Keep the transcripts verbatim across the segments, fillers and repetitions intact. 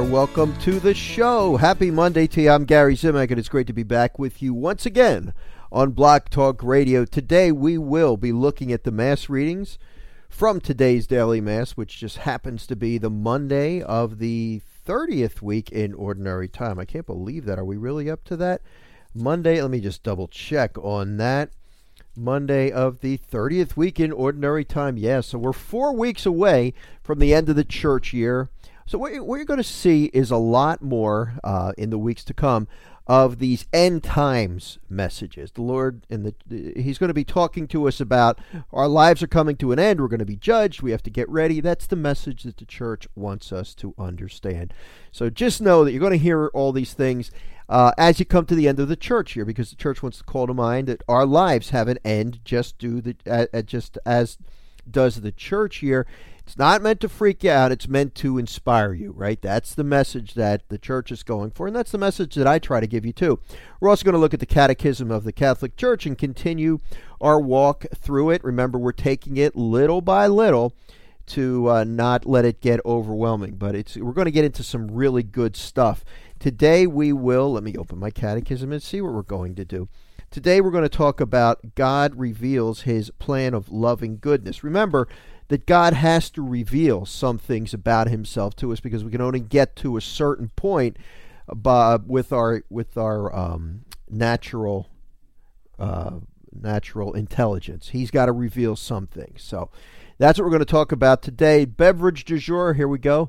there. Welcome to the show. Happy Monday to you. I'm Gary Zimak, and it's great to be back with you once again on Blog Talk Radio. Today we will be looking at the Mass readings from today's Daily Mass, which just happens to be the Monday of the thirtieth week in Ordinary Time. I can't believe that. Are we really up to that? Monday, let me just double check on that. Monday of the thirtieth week in Ordinary Time. Yes, yeah, so we're four weeks away from the end of the church year. So what you're, what you're going to see is a lot more uh, in the weeks to come of these end times messages. The Lord, and the He's going to be talking to us about our lives are coming to an end. We're going to be judged. We have to get ready. That's the message that the church wants us to understand. So just know that you're going to hear all these things uh, as you come to the end of the church year, because the church wants to call to mind that our lives have an end, just do the uh, just as does the church year. It's not meant to freak you out. It's meant to inspire you, right? That's the message that the church is going for, and that's the message that I try to give you too. We're also going to look at the Catechism of the Catholic Church and continue our walk through it. Remember, we're taking it little by little to uh, not let it get overwhelming, but it's we're going to get into some really good stuff. Today we will, let me open my catechism and see what we're going to do. Today we're going to talk about God reveals his plan of loving goodness. Remember that God has to reveal some things about himself to us, because we can only get to a certain point uh, with our with our um, natural uh, natural intelligence. He's got to reveal some things. So that's what we're going to talk about today. Beverage du jour, here we go.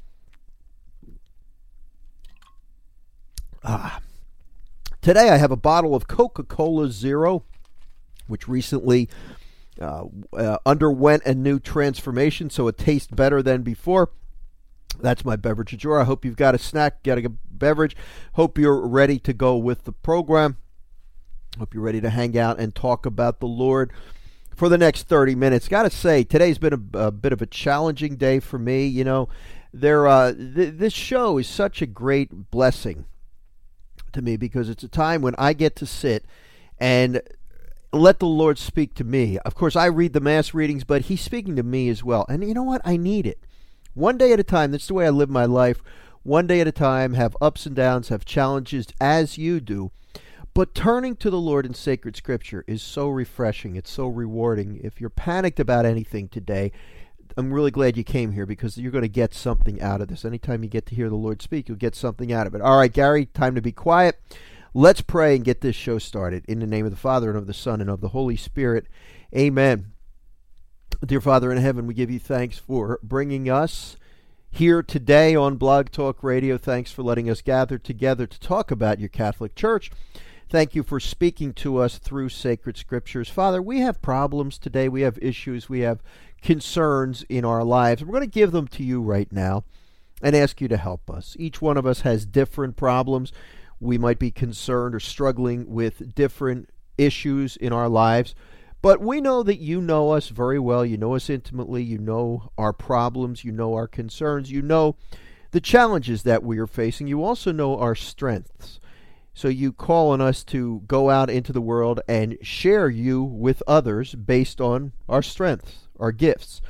Ah. Today I have a bottle of Coca-Cola Zero, which recently uh, uh, underwent a new transformation, so it tastes better than before. That's my beverage du jour. I hope you've got a snack, got a beverage. Hope you're ready to go with the program. Hope you're ready to hang out and talk about the Lord for the next thirty minutes. Got to say, today's been a, a bit of a challenging day for me. You know, there. Uh, th- this show is such a great blessing to me, because it's a time when I get to sit and let the Lord speak to me. Of course, I read the Mass readings, but he's speaking to me as well. And you know what? I need it. One day at a time. That's the way I live my life. One day at a time, have ups and downs, have challenges, as you do. But turning to the Lord in sacred scripture is so refreshing. It's so rewarding. If you're panicked about anything today, I'm really glad you came here, because you're going to get something out of this. Anytime you get to hear the Lord speak, you'll get something out of it. All right, Gary, time to be quiet. Let's pray and get this show started. In the name of the Father, and of the Son, and of the Holy Spirit. Amen. Dear Father in heaven, we give you thanks for bringing us here today on Blog Talk Radio. Thanks for letting us gather together to talk about your Catholic Church. Thank you for speaking to us through sacred scriptures. Father, we have problems today. We have issues. We have concerns in our lives. We're going to give them to you right now and ask you to help us. Each one of us has different problems. We might be concerned or struggling with different issues in our lives, but we know that you know us very well. You know us intimately. You know our problems. You know our concerns. You know the challenges that we are facing. You also know our strengths. So you call on us to go out into the world and share you with others based on our strengths, our gifts.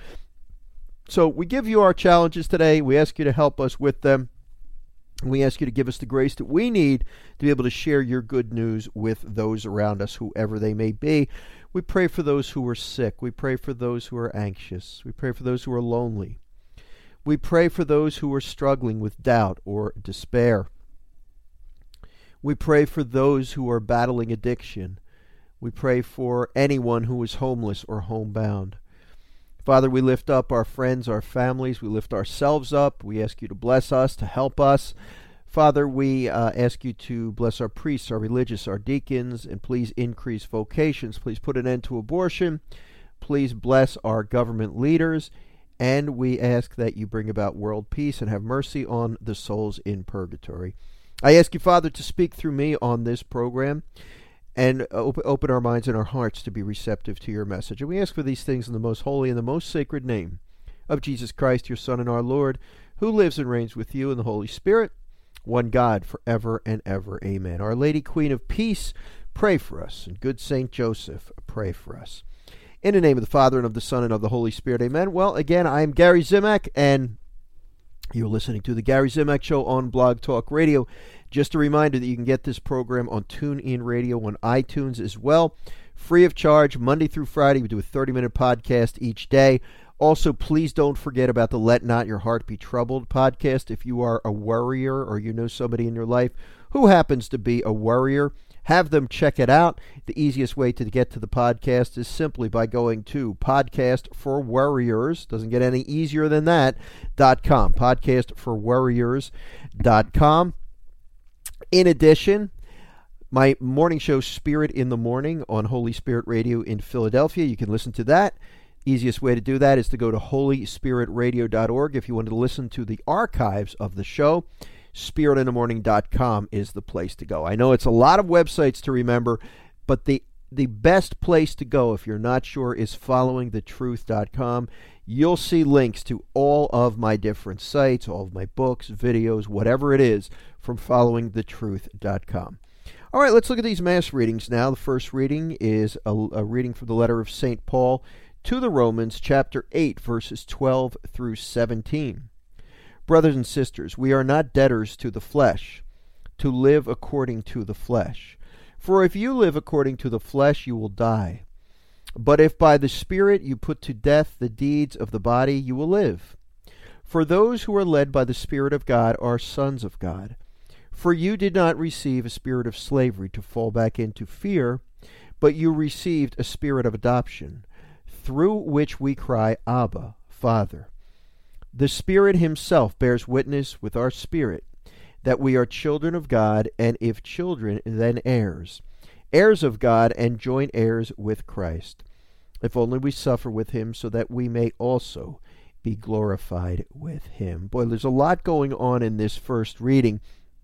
So we give you our challenges today. We ask you to help us with them. We ask you to give us the grace that we need to be able to share your good news with those around us, whoever they may be. We pray for those who are sick. We pray for those who are anxious. We pray for those who are lonely. We pray for those who are struggling with doubt or despair. We pray for those who are battling addiction. We pray for anyone who is homeless or homebound. Father, we lift up our friends, our families. We lift ourselves up. We ask you to bless us, to help us. Father, we uh, ask you to bless our priests, our religious, our deacons, and please increase vocations. Please put an end to abortion. Please bless our government leaders. And we ask that you bring about world peace and have mercy on the souls in purgatory. I ask you, Father, to speak through me on this program and op- open our minds and our hearts to be receptive to your message. And we ask for these things in the most holy and the most sacred name of Jesus Christ, your Son and our Lord, who lives and reigns with you in the Holy Spirit, one God, forever and ever. Amen. Our Lady, Queen of Peace, pray for us. And good Saint Joseph, pray for us. In the name of the Father, and of the Son, and of the Holy Spirit. Amen. Well, again, I'm Gary Zimak, and You're listening to the Gary Zimak Show on Blog Talk Radio. Just a reminder that you can get this program on TuneIn Radio on iTunes as well. Free of charge, Monday through Friday. We do a thirty-minute podcast each day. Also, please don't forget about the Let Not Your Heart Be Troubled podcast. If you are a worrier or you know somebody in your life who happens to be a worrier, have them check it out. The easiest way to get to the podcast is simply by going to Podcast for Worriers. Doesn't get any easier than that. Dot com. Podcast for Worriers dot com. In addition, my morning show, Spirit in the Morning, on Holy Spirit Radio in Philadelphia. You can listen to that. Easiest way to do that is to go to holy spirit radio dot org. If you want to listen to the archives of the show, spirit in the morning dot com is the place to go. I know it's a lot of websites to remember, but the the best place to go if you're not sure is following the truth dot com. You'll see links to all of my different sites, all of my books, videos, whatever it is, from following the truth dot com. All right, let's look at these Mass readings now. The first reading is a, a reading from the letter of Saint Paul to the Romans, chapter eight, verses twelve through seventeen. Brothers and sisters, we are not debtors to the flesh, to live according to the flesh. For if you live according to the flesh, you will die. But if by the Spirit you put to death the deeds of the body, you will live. For those who are led by the Spirit of God are sons of God. For you did not receive a spirit of slavery to fall back into fear, but you received a spirit of adoption, through which we cry, Abba, Father. The Spirit himself bears witness with our spirit that we are children of God, and if children, then heirs, heirs of God and joint heirs with Christ, if only we suffer with him, so that we may also be glorified with him. Boy, there's a lot going on in this first reading.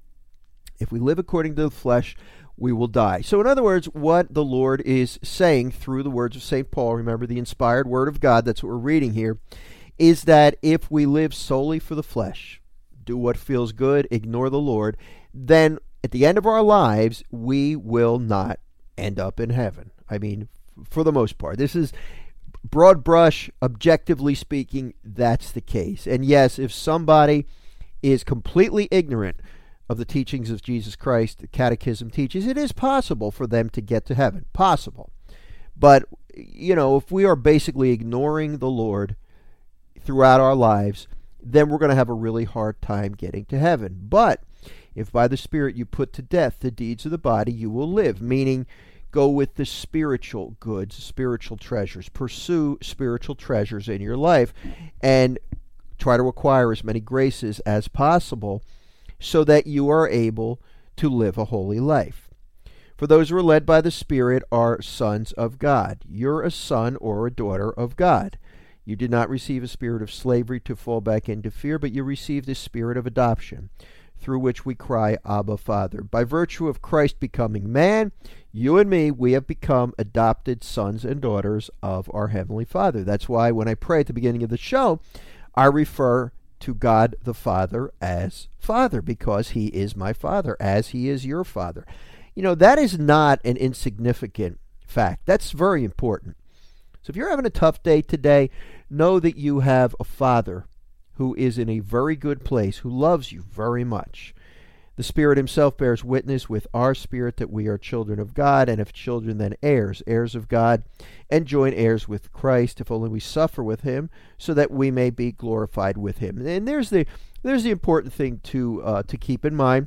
If we live according to the flesh, we will die. So in other words, what the Lord is saying through the words of Saint Paul, remember the inspired word of God, that's what we're reading here, is that if we live solely for the flesh, do what feels good, ignore the Lord, then at the end of our lives, we will not end up in heaven. I mean, for the most part. This is broad brush, objectively speaking, that's the case. And yes, if somebody is completely ignorant of the teachings of Jesus Christ, the Catechism teaches, it is possible for them to get to heaven. Possible. But, you know, if we are basically ignoring the Lord throughout our lives, then we're going to have a really hard time getting to heaven. But if by the Spirit you put to death the deeds of the body, you will live, meaning go with the spiritual goods, spiritual treasures. Pursue spiritual treasures in your life and try to acquire as many graces as possible so that you are able to live a holy life. For those who are led by the Spirit are sons of God. You're a son or a daughter of God. You did not receive a spirit of slavery to fall back into fear, but you received a spirit of adoption, through which we cry, Abba, Father. By virtue of Christ becoming man, you and me, we have become adopted sons and daughters of our Heavenly Father. That's why when I pray at the beginning of the show, I refer to God the Father as Father, because he is my Father, as he is your Father. You know, that is not an insignificant fact. That's very important. So if you're having a tough day today, know that you have a Father who is in a very good place, who loves you very much. The Spirit himself bears witness with our spirit that we are children of God, and if children, then heirs, heirs of God, and joint heirs with Christ, if only we suffer with him, so that we may be glorified with him. And there's the there's the important thing to uh, to keep in mind.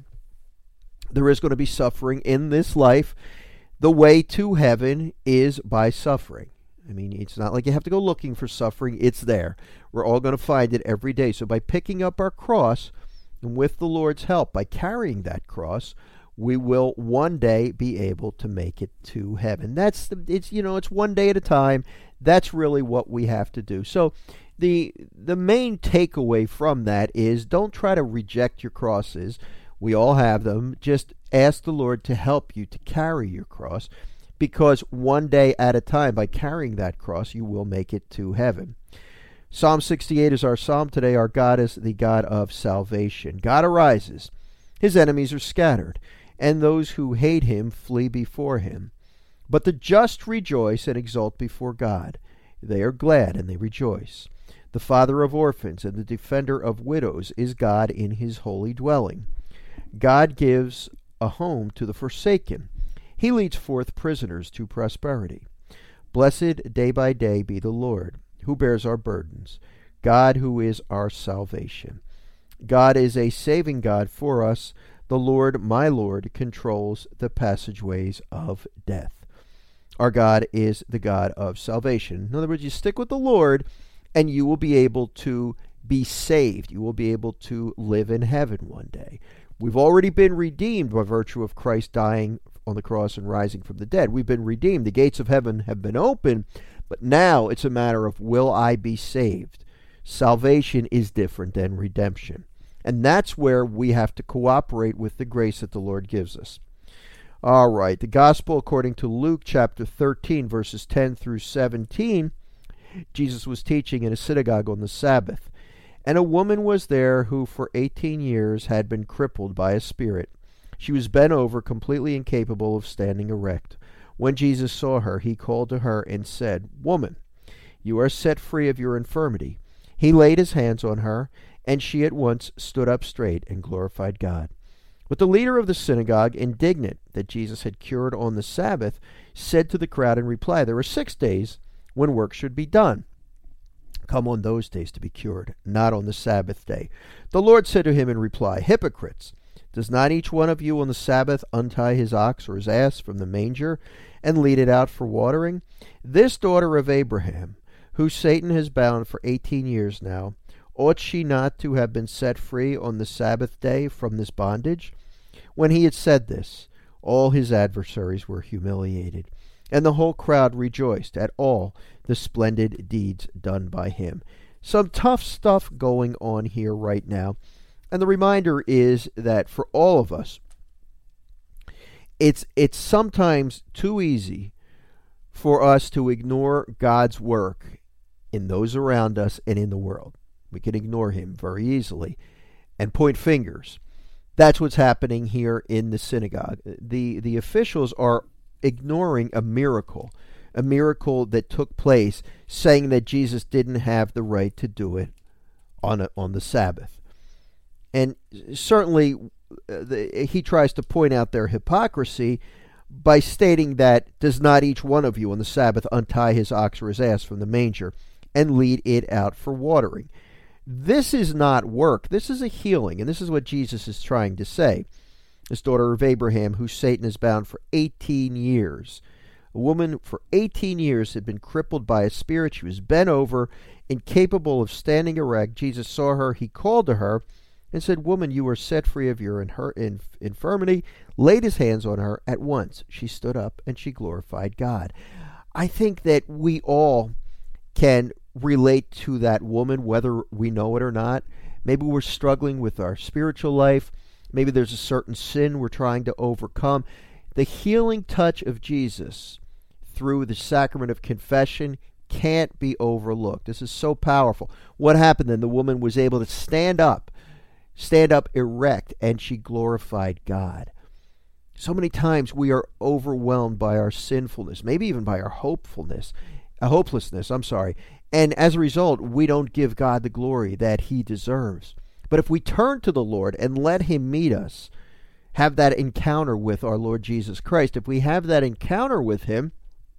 There is going to be suffering in this life. The way to heaven is by suffering. I mean, it's not like you have to go looking for suffering. It's there. We're all going to find it every day. So by picking up our cross, and with the Lord's help, by carrying that cross, we will one day be able to make it to heaven. That's the, it's, you know, it's one day at a time. That's really what we have to do. So the the main takeaway from that is don't try to reject your crosses. We all have them. Just ask the Lord to help you to carry your cross, because one day at a time, by carrying that cross, you will make it to heaven. Psalm sixty-eight is our psalm today. Our God is the God of salvation. God arises. His enemies are scattered, and those who hate him flee before him. But the just rejoice and exult before God. They are glad and they rejoice. The father of orphans and the defender of widows is God in his holy dwelling. God gives a home to the forsaken. He leads forth prisoners to prosperity. Blessed day by day be the Lord, who bears our burdens, God who is our salvation. God is a saving God for us. The Lord, my Lord, controls the passageways of death. Our God is the God of salvation. In other words, you stick with the Lord, and you will be able to be saved. You will be able to live in heaven one day. We've already been redeemed by virtue of Christ dying on the cross and rising from the dead. We've been redeemed. The gates of heaven have been opened, but now it's a matter of, will I be saved? Salvation is different than redemption. And that's where we have to cooperate with the grace that the Lord gives us. All right, the gospel according to Luke chapter thirteen, verses ten through seventeen, Jesus was teaching in a synagogue on the Sabbath. And a woman was there who for eighteen years had been crippled by a spirit. She was bent over, completely incapable of standing erect. When Jesus saw her, he called to her and said, "Woman, you are set free of your infirmity." He laid his hands on her, and she at once stood up straight and glorified God. But the leader of the synagogue, indignant that Jesus had cured on the Sabbath, said to the crowd in reply, "There are six days when work should be done. Come on those days to be cured, not on the Sabbath day." The Lord said to him in reply, "Hypocrites! Does not each one of you on the Sabbath untie his ox or his ass from the manger and lead it out for watering? This daughter of Abraham, who Satan has bound for eighteen years now, ought she not to have been set free on the Sabbath day from this bondage?" When he had said this, all his adversaries were humiliated, and the whole crowd rejoiced at all the splendid deeds done by him. Some tough stuff going on here right now. And the reminder is that for all of us, it's it's sometimes too easy for us to ignore God's work in those around us and in the world. We can ignore him very easily and point fingers. That's what's happening here in the synagogue. The, the officials are ignoring a miracle, a miracle that took place, saying that Jesus didn't have the right to do it on a, on the Sabbath. And certainly uh, the, he tries to point out their hypocrisy by stating that, "Does not each one of you on the Sabbath untie his ox or his ass from the manger and lead it out for watering?" This is not work. This is a healing, and this is what Jesus is trying to say. This daughter of Abraham, who Satan has bound for eighteen years. A woman for eighteen years had been crippled by a spirit. She was bent over, incapable of standing erect. Jesus saw her. He called to her and said, "Woman, you are set free of your infirmity," laid his hands on her. At once she stood up and she glorified God. I think that we all can relate to that woman, whether we know it or not. Maybe we're struggling with our spiritual life. Maybe there's a certain sin we're trying to overcome. The healing touch of Jesus through the sacrament of confession can't be overlooked. This is so powerful. What happened then? The woman was able to stand up, stand up erect, and she glorified God. So many times we are overwhelmed by our sinfulness, maybe even by our hopefulness, uh, hopelessness, I'm sorry. And as a result, we don't give God the glory that he deserves. But if we turn to the Lord and let him meet us, have that encounter with our Lord Jesus Christ, if we have that encounter with him,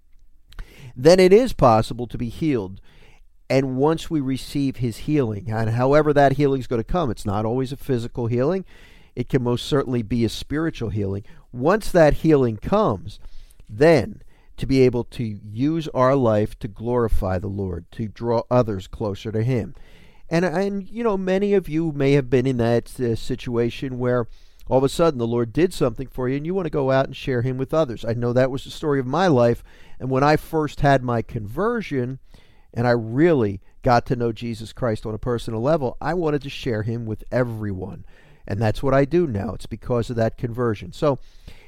then it is possible to be healed. And once we receive his healing, and however that healing is going to come, it's not always a physical healing. It can most certainly be a spiritual healing. Once that healing comes, then to be able to use our life to glorify the Lord, to draw others closer to him. And, and you know, many of you may have been in that uh, situation where all of a sudden the Lord did something for you and you want to go out and share him with others. I know that was the story of my life. And when I first had my conversion and I really got to know Jesus Christ on a personal level, I wanted to share him with everyone. And that's what I do now. It's because of that conversion. So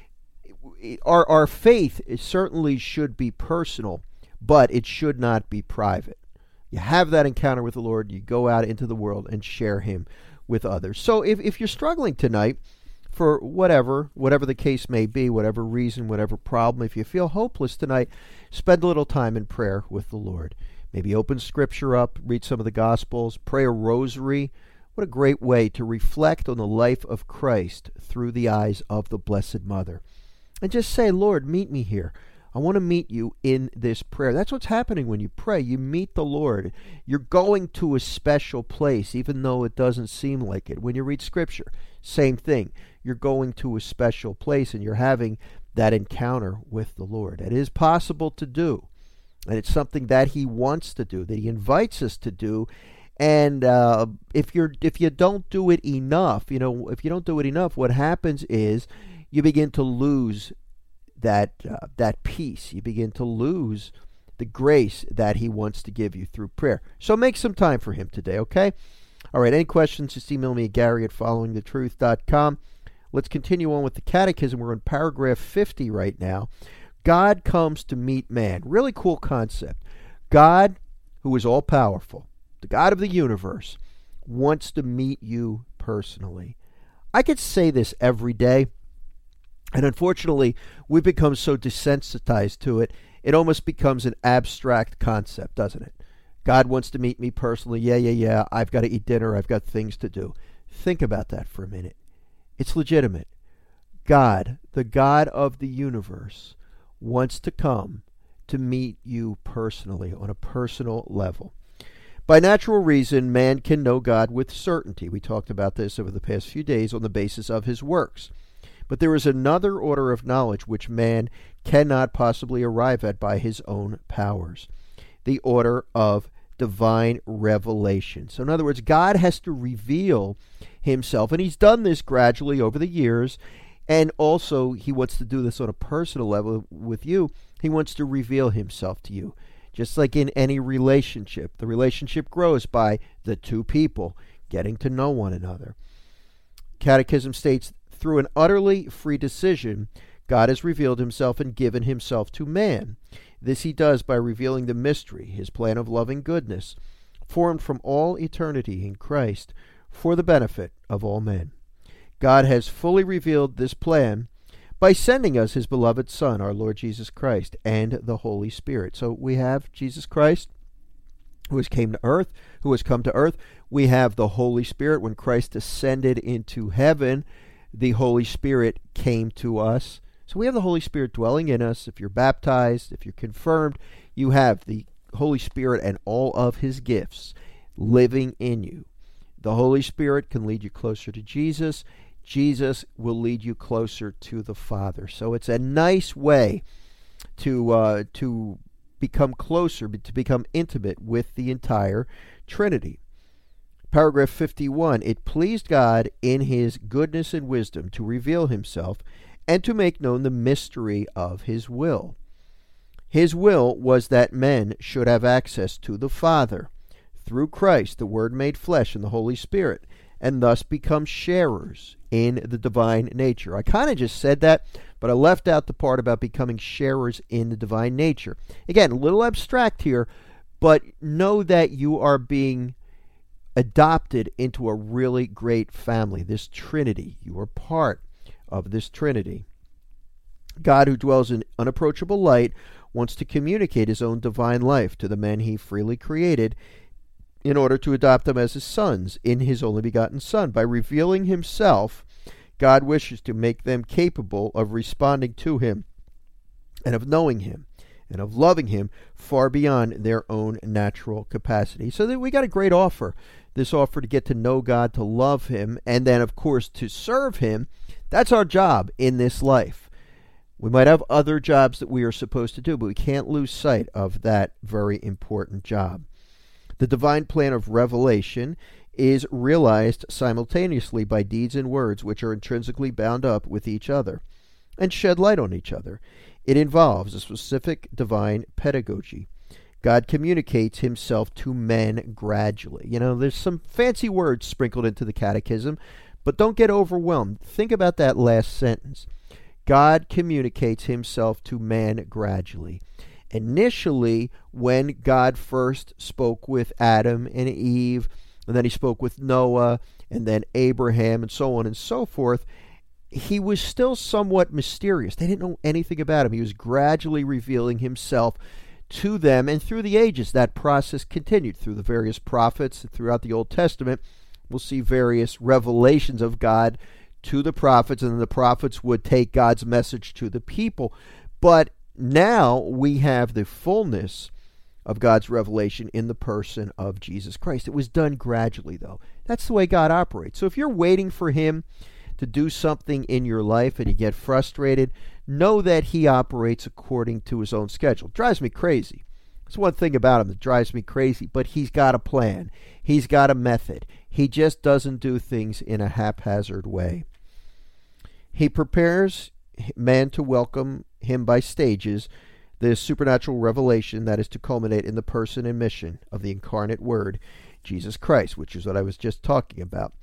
our, our faith is, certainly should be personal, but it should not be private. You have that encounter with the Lord, you go out into the world and share him with others. So if, if you're struggling tonight for whatever, whatever the case may be, whatever reason, whatever problem, if you feel hopeless tonight, spend a little time in prayer with the Lord. Maybe open Scripture up, read some of the Gospels, pray a rosary. What a great way to reflect on the life of Christ through the eyes of the Blessed Mother. And just say, Lord, meet me here. I want to meet you in this prayer. That's what's happening when you pray. You meet the Lord. You're going to a special place, even though it doesn't seem like it. When you read Scripture, same thing. You're going to a special place, and you're having that encounter with the Lord. It is possible to do, and it's something that He wants to do, that He invites us to do. And uh, if you're if you don't do it enough, you know, if you don't do it enough, what happens is you begin to lose that uh, that peace. You begin to lose the grace that He wants to give you through prayer. So make some time for Him today, okay? All right, any questions, just email me at Gary at following the truth dot com. Let's continue on with the Catechism. We're in paragraph fifty right now. God comes to meet man. Really cool concept. God, who is all-powerful, the God of the universe, wants to meet you personally. I could say this every day, and unfortunately, we've become so desensitized to it, it almost becomes an abstract concept, doesn't it? God wants to meet me personally. Yeah, yeah, yeah. I've got to eat dinner. I've got things to do. Think about that for a minute. It's legitimate. God, the God of the universe, wants to come to meet you personally on a personal level. By natural reason, man can know God with certainty. We talked about this over the past few days on the basis of his works. But there is another order of knowledge which man cannot possibly arrive at by his own powers. The order of divine revelation. So in other words, God has to reveal himself, and he's done this gradually over the years, and also he wants to do this on a personal level with you. He wants to reveal himself to you. Just like in any relationship, the relationship grows by the two people getting to know one another. Catechism states, through an utterly free decision, God has revealed himself and given himself to man. This he does by revealing the mystery, his plan of loving goodness, formed from all eternity in Christ for the benefit of all men. God has fully revealed this plan by sending us his beloved Son, our Lord Jesus Christ, and the Holy Spirit. So we have Jesus Christ, who has came to earth, who has come to earth. We have the Holy Spirit. When Christ ascended into heaven, the Holy Spirit came to us. So we have the Holy Spirit dwelling in us. If you're baptized, if you're confirmed, you have the Holy Spirit and all of his gifts living in you. The Holy Spirit can lead you closer to Jesus. Jesus will lead you closer to the Father. So it's a nice way to uh, to become closer, to become intimate with the entire Trinity. Paragraph fifty-one, it pleased God in his goodness and wisdom to reveal himself and to make known the mystery of his will. His will was that men should have access to the Father through Christ, the Word made flesh, and the Holy Spirit, and thus become sharers in the divine nature. I kind of just said that, but I left out the part about becoming sharers in the divine nature. Again, a little abstract here, but know that you are being adopted into a really great family, this Trinity. You are part of this Trinity. God, who dwells in unapproachable light, wants to communicate his own divine life to the men he freely created in order to adopt them as his sons in his only begotten Son. By revealing himself, God wishes to make them capable of responding to him and of knowing him and of loving him far beyond their own natural capacity. So that we got a great offer. This offer to get to know God, to love him, and then, of course, to serve him. That's our job in this life. We might have other jobs that we are supposed to do, but we can't lose sight of that very important job. The divine plan of revelation is realized simultaneously by deeds and words which are intrinsically bound up with each other and shed light on each other. It involves a specific divine pedagogy. God communicates himself to men gradually. You know, there's some fancy words sprinkled into the catechism, but don't get overwhelmed. Think about that last sentence. God communicates himself to man gradually. Initially, when God first spoke with Adam and Eve, and then he spoke with Noah, and then Abraham, and so on and so forth, he was still somewhat mysterious. They didn't know anything about him. He was gradually revealing himself to them, and through the ages that process continued through the various prophets throughout the Old Testament. We'll see various revelations of God to the prophets, and then the prophets would take God's message to the people. But now we have the fullness of God's revelation in the person of Jesus Christ. It was done gradually, though. That's the way God operates. So if you're waiting for him to do something in your life and you get frustrated, know that he operates according to his own schedule. It drives me crazy. That's one thing about him that drives me crazy, but he's got a plan. He's got a method. He just doesn't do things in a haphazard way. He prepares man to welcome him by stages, the supernatural revelation that is to culminate in the person and mission of the incarnate Word, Jesus Christ, which is what I was just talking about.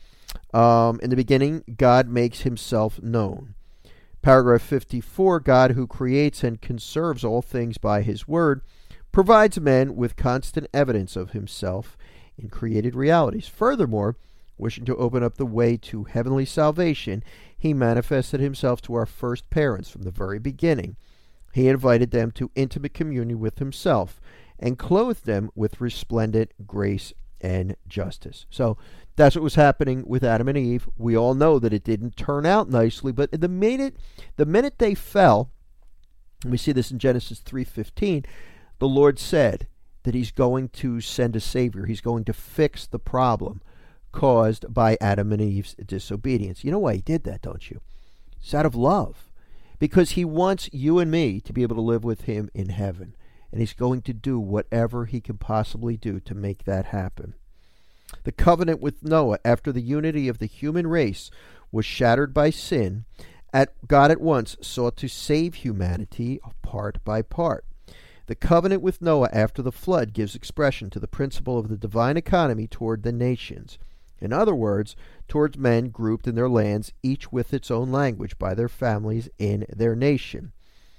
Um, in the beginning, God makes himself known. Paragraph fifty-four, God, who creates and conserves all things by his word, provides men with constant evidence of himself in created realities. Furthermore, wishing to open up the way to heavenly salvation, he manifested himself to our first parents from the very beginning. He invited them to intimate communion with himself and clothed them with resplendent grace and justice. So that's what was happening with Adam and Eve. We all know that it didn't turn out nicely, but the minute the minute they fell, and we see this in Genesis three fifteen, the Lord said that he's going to send a Savior. He's going to fix the problem caused by Adam and Eve's disobedience. You know why he did that, don't you? It's out of love. Because he wants you and me to be able to live with him in heaven. And he's going to do whatever he can possibly do to make that happen. The covenant with Noah, after the unity of the human race was shattered by sin, at God at once sought to save humanity part by part. The covenant with Noah after the flood gives expression to the principle of the divine economy toward the nations. In other words, towards men grouped in their lands, each with its own language by their families in their nation.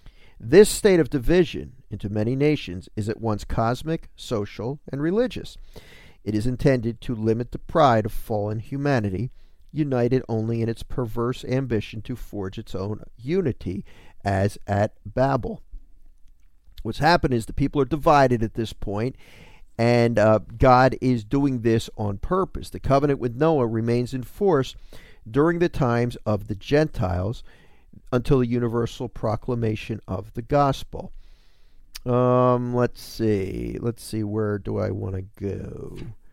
This state of division into many nations is at once cosmic, social, and religious. It is intended to limit the pride of fallen humanity, united only in its perverse ambition to forge its own unity, as at Babel. What's happened is the people are divided at this point, and uh, God is doing this on purpose. The covenant with Noah remains in force during the times of the Gentiles until the universal proclamation of the gospel. Um, let's see. Let's see. Where do I want to go?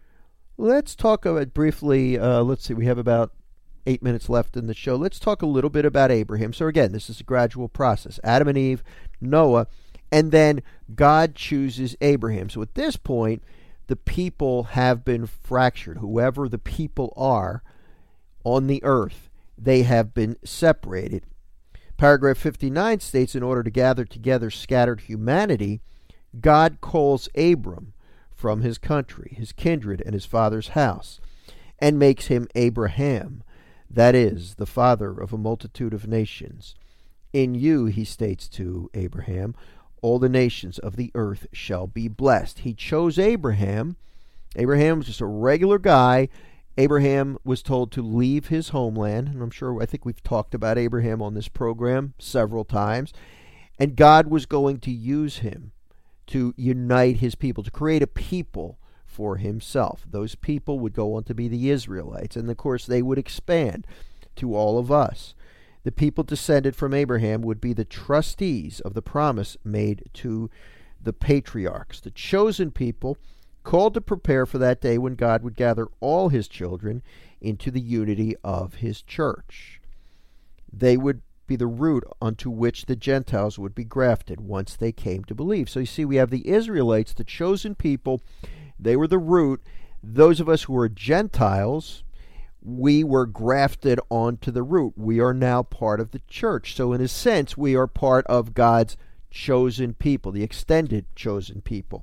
Let's talk about briefly. Uh, let's see. We have about eight minutes left in the show. Let's talk a little bit about Abraham. So again, this is a gradual process. Adam and Eve, Noah, and then God chooses Abraham. So at this point, the people have been fractured. Whoever the people are on the earth, they have been separated. Paragraph fifty-nine states, in order to gather together scattered humanity, God calls Abram from his country, his kindred, and his father's house, and makes him Abraham, that is, the father of a multitude of nations. In you, he states to Abraham, all the nations of the earth shall be blessed. He chose Abraham. Abraham was just a regular guy. Abraham was told to leave his homeland, and I'm sure, I think we've talked about Abraham on this program several times, and God was going to use him to unite his people, to create a people for himself. Those people would go on to be the Israelites, and of course they would expand to all of us. The people descended from Abraham would be the trustees of the promise made to the patriarchs, the chosen people called to prepare for that day when God would gather all his children into the unity of his church. They would be the root onto which the Gentiles would be grafted once they came to believe. So you see, we have the Israelites, the chosen people. They were the root. Those of us who are Gentiles, we were grafted onto the root. We are now part of the church. So in a sense, we are part of God's chosen people, the extended chosen people.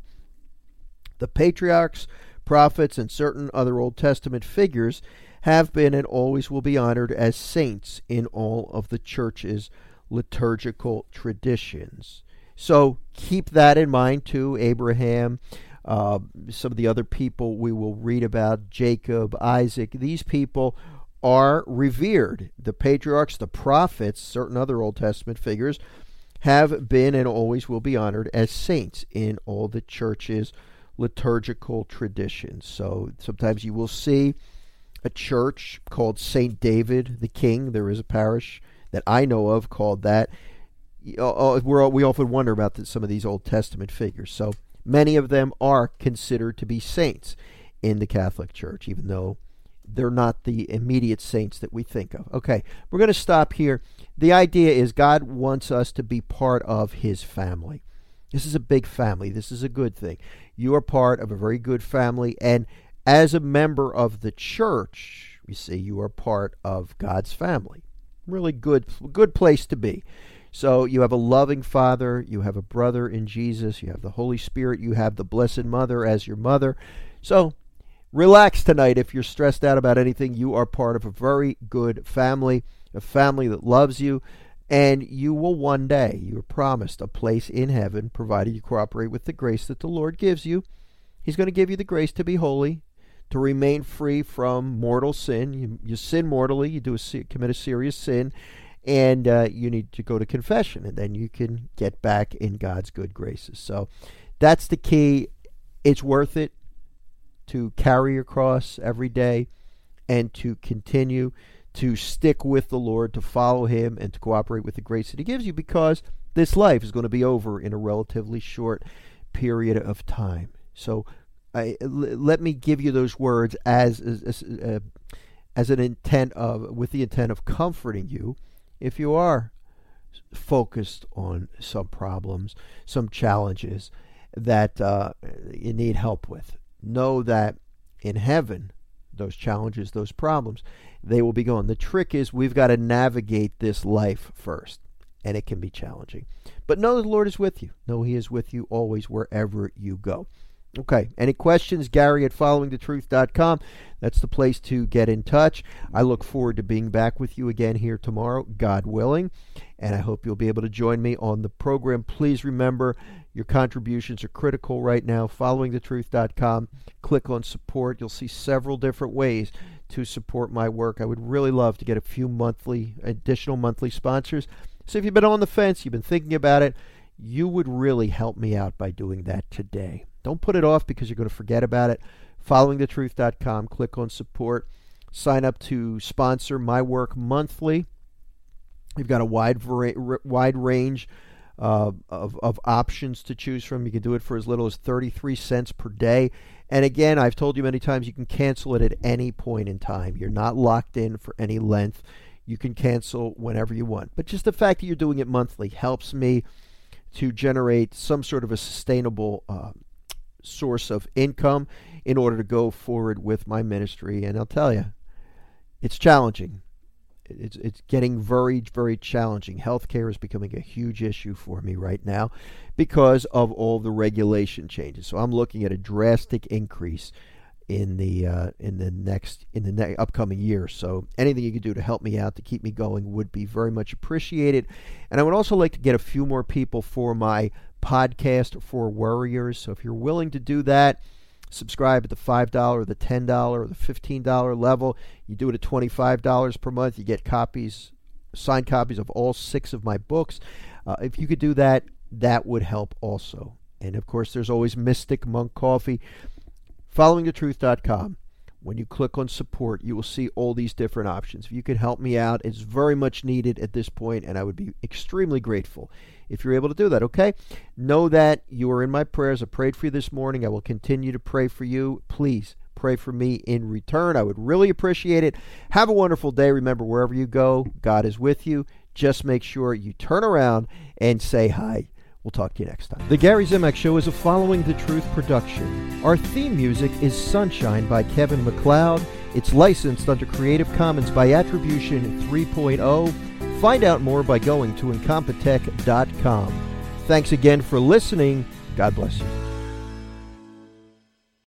The patriarchs, prophets, and certain other Old Testament figures have been and always will be honored as saints in all of the church's liturgical traditions. So keep that in mind too. Abraham, uh, some of the other people we will read about, Jacob, Isaac, these people are revered. The patriarchs, the prophets, certain other Old Testament figures have been and always will be honored as saints in all the church's liturgical traditions. So sometimes you will see a church called Saint David the King. There is a parish that I know of called that. We're, we often wonder about the, some of these Old Testament figures. So many of them are considered to be saints in the Catholic Church, even though they're not the immediate saints that we think of. Okay, we're going to stop here. The idea is God wants us to be part of His family. This is a big family. This is a good thing. You are part of a very good family, and as a member of the church, you see, you are part of God's family. Really good, good place to be. So you have a loving Father, you have a brother in Jesus, you have the Holy Spirit, you have the Blessed Mother as your mother. So relax tonight if you're stressed out about anything. You are part of a very good family, a family that loves you, and you will one day, you are promised a place in heaven, provided you cooperate with the grace that the Lord gives you. He's going to give you the grace to be holy, to remain free from mortal sin. You, you sin mortally, you do a, commit a serious sin, and uh, you need to go to confession, and then you can get back in God's good graces. So that's the key. It's worth it to carry your cross every day and to continue to stick with the Lord, to follow Him, and to cooperate with the grace that He gives you, because this life is going to be over in a relatively short period of time. So I, l- let me give you those words as as, uh, as an intent of, with the intent of comforting you if you are focused on some problems, some challenges that uh, you need help with. Know that in heaven, those challenges, those problems, they will be gone. The trick is we've got to navigate this life first, and it can be challenging. But know the Lord is with you. Know He is with you always wherever you go. Okay, any questions? Gary at following the truth dot com. That's the place to get in touch. I look forward to being back with you again here tomorrow, God willing, and I hope you'll be able to join me on the program. Please remember, your contributions are critical right now. following the truth dot com. Click on support. You'll see several different ways to support my work. I would really love to get a few monthly, additional monthly sponsors. So if you've been on the fence, you've been thinking about it, you would really help me out by doing that today. Don't put it off because you're going to forget about it. following the truth dot com. Click on support. Sign up to sponsor my work monthly. We've got a wide wide range uh, of, of options to choose from. You can do it for as little as thirty-three cents per day. And again, I've told you many times, you can cancel it at any point in time. You're not locked in for any length. You can cancel whenever you want. But just the fact that you're doing it monthly helps me to generate some sort of a sustainable uh, source of income in order to go forward with my ministry. And I'll tell you, it's challenging. It's it's getting very, very challenging. Healthcare is becoming a huge issue for me right now because of all the regulation changes. So I'm looking at a drastic increase in the uh, in the next in the ne- upcoming year. So anything you can do to help me out, to keep me going, would be very much appreciated. And I would also like to get a few more people for my podcast for worriers. So if you're willing to do that, subscribe at the five dollars, the ten dollars, or the fifteen dollars level. You do it at twenty-five dollars per month. You get copies, signed copies of all six of my books. Uh, if you could do that, that would help also. And of course, there's always Mystic Monk Coffee. following the truth dot com. When you click on support, you will see all these different options. If you could help me out, it's very much needed at this point, and I would be extremely grateful if you're able to do that, okay? Know that you are in my prayers. I prayed for you this morning. I will continue to pray for you. Please pray for me in return. I would really appreciate it. Have a wonderful day. Remember, wherever you go, God is with you. Just make sure you turn around and say hi. We'll talk to you next time. The Gary Zimak Show is a Following the Truth production. Our theme music is Sunshine by Kevin MacLeod. It's licensed under Creative Commons by Attribution three point oh. Find out more by going to incompetech dot com. Thanks again for listening. God bless you.